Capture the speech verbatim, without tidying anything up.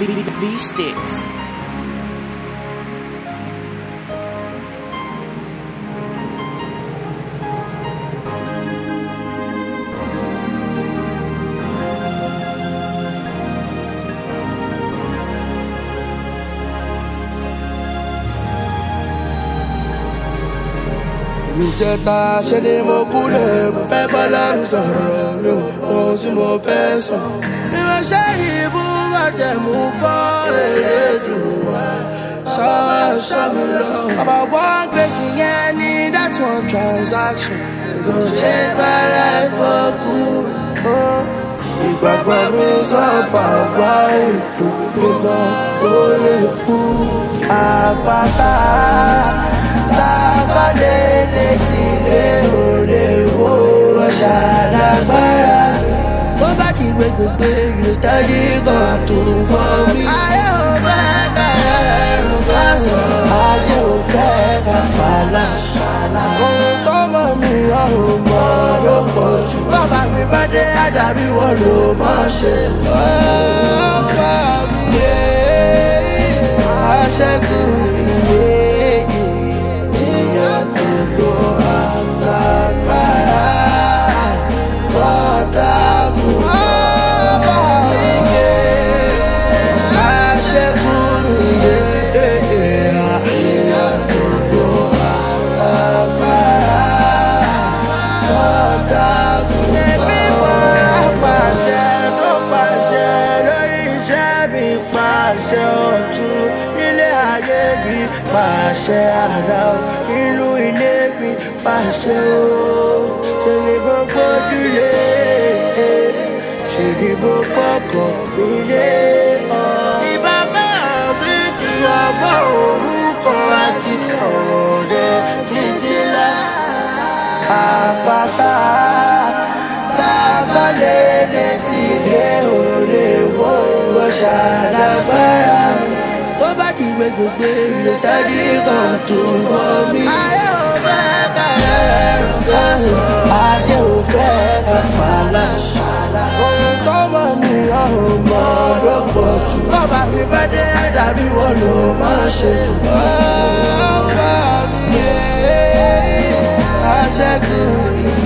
V-Sticks. Ìjẹta ṣe ni mo kúlẹ̀ mo fẹ́ bá lọ́rùn sọ̀rọ̀ mi ò ohun tí mo fẹ́ sọ. Bí mo ṣe rí ibú bàjẹ́ mú kọ́ èrè dùn wá sọ́wọ́ sọ́ mi lọ. About one gbèsè yẹn ní that one transaction. Kò ṣe bára for good. Ìgbàgbọ́ mi sọ bàbá ètò mi gan ó lè kú. Àpáta lákàdé létí lé òde wo ṣàlágbára. Tó bá di gbẹgbẹgbẹ ìrè steady kan tó fọ́ mi. Ayé ò fẹ́ ká ẹrù ká sọ. Ayé ò fẹ́ ká pàlà ṣàlà. Ohun tó mọ̀ mi ò mọ̀ ló pọ̀ jù. Bàbá mi bá dé àdàbí wọn ló máa ṣe. Bàbá mi yé aṣẹ́gun ìyé. Pàṣẹ ara inú ilé mi pàṣẹ o. Ṣé ni mo gbójúlé? Ṣé ni mo kọ́kọ́ nílé? Ní bàbá mi ju ọmọ orúkọ àti ọ̀rẹ́ títí lá. Àpáta tábàlé létí lé òde wo ṣàlágbára. Tó bá di gbẹgbẹgbẹ ìrè steady kan tó fọ́ mi. Ayé ò fẹ́ ká ẹrù ká sọ. Ayé ò fẹ́ ká pàlà ṣàlà. Ohun tó mọ̀ mi ò mọ̀ ló pọ̀ jù. Bàbá mi bá dé àdàbí wọn ló máa ṣe jù. Bàbá mi yé aṣẹ́gun.